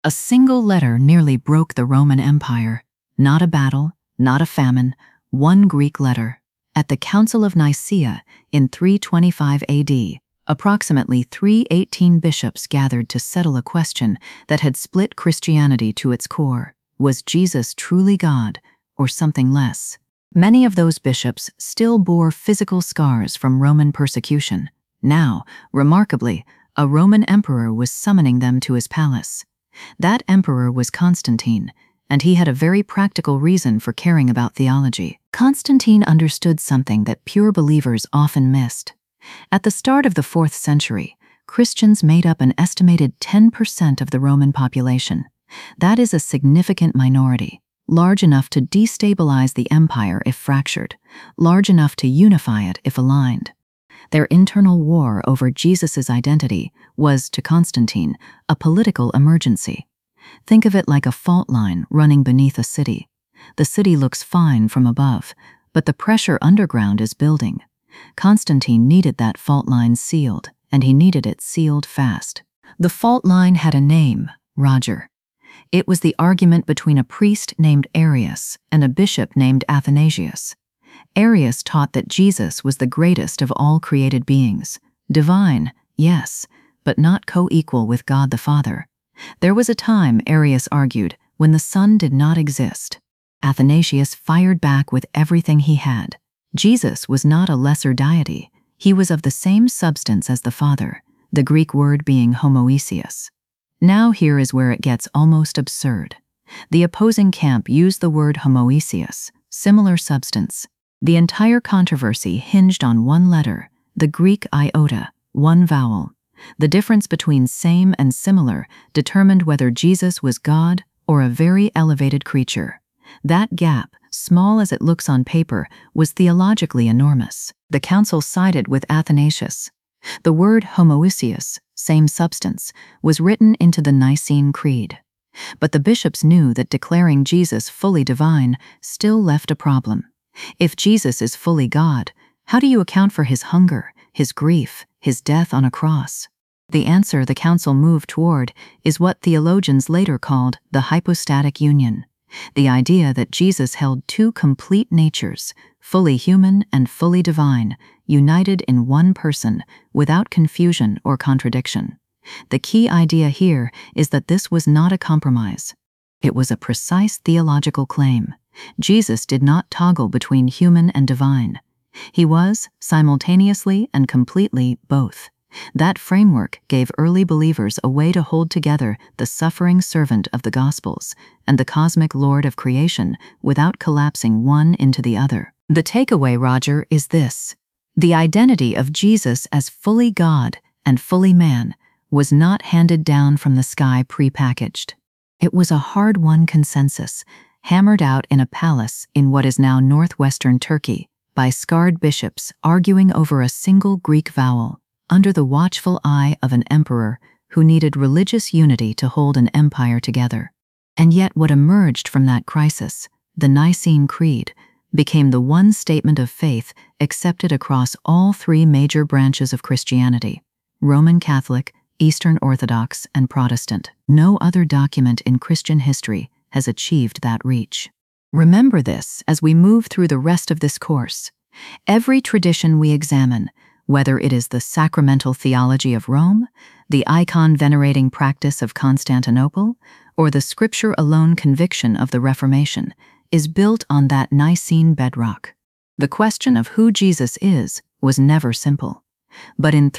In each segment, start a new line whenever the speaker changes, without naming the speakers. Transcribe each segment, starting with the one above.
A single letter nearly broke the Roman Empire. Not a battle, not a famine, one Greek letter. At the Council of Nicaea in 325 AD, approximately 318 bishops gathered to settle a question that had split Christianity to its core. Was Jesus truly God, or something less? Many of those bishops still bore physical scars from Roman persecution. Now, remarkably, a Roman emperor was summoning them to his palace. That emperor was Constantine, and he had a very practical reason for caring about theology. Constantine understood something that pure believers often missed. At the start of the 4th century, Christians made up an estimated 10% of the Roman population. That is a significant minority, large enough to destabilize the empire if fractured, large enough to unify it if aligned. Their internal war over Jesus's identity was, to Constantine, a political emergency. Think of it like a fault line running beneath a city. The city looks fine from above, but the pressure underground is building. Constantine needed that fault line sealed, and he needed it sealed fast. The fault line had a name, Roger. It was the argument between a priest named Arius and a bishop named Athanasius. Arius taught that Jesus was the greatest of all created beings. Divine, yes, but not co-equal with God the Father. There was a time, Arius argued, when the Son did not exist. Athanasius fired back with everything he had. Jesus was not a lesser deity. He was of the same substance as the Father, the Greek word being homoousios. Now here is where it gets almost absurd. The opposing camp used the word homoousios, similar substance. The entire controversy hinged on one letter, the Greek iota, one vowel. The difference between same and similar determined whether Jesus was God or a very elevated creature. That gap, small as it looks on paper, was theologically enormous. The council sided with Athanasius. The word homoousios, same substance, was written into the Nicene Creed. But the bishops knew that declaring Jesus fully divine still left a problem. If Jesus is fully God, how do you account for his hunger, his grief, his death on a cross? The answer the council moved toward is what theologians later called the hypostatic union, the idea that Jesus held two complete natures, fully human and fully divine, united in one person, without confusion or contradiction. The key idea here is that this was not a compromise. It was a precise theological claim. Jesus did not toggle between human and divine. He was, simultaneously and completely, both. That framework gave early believers a way to hold together the suffering servant of the Gospels and the cosmic Lord of creation without collapsing one into the other. The takeaway, Roger, is this. The identity of Jesus as fully God and fully man was not handed down from the sky prepackaged. It was a hard-won consensus, hammered out in a palace in what is now northwestern Turkey by scarred bishops arguing over a single Greek vowel, under the watchful eye of an emperor who needed religious unity to hold an empire together. And yet what emerged from that crisis, the Nicene Creed, became the one statement of faith accepted across all three major branches of Christianity: Roman Catholic, Eastern Orthodox, and Protestant. No other document in Christian history has achieved that reach. Remember this as we move through the rest of this course. Every tradition we examine, whether it is the sacramental theology of Rome, the icon-venerating practice of Constantinople, or the scripture-alone conviction of the Reformation, is built on that Nicene bedrock. The question of who Jesus is was never simple. But in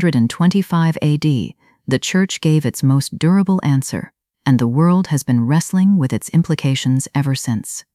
325 AD, the Church gave its most durable answer, and the world has been wrestling with its implications ever since.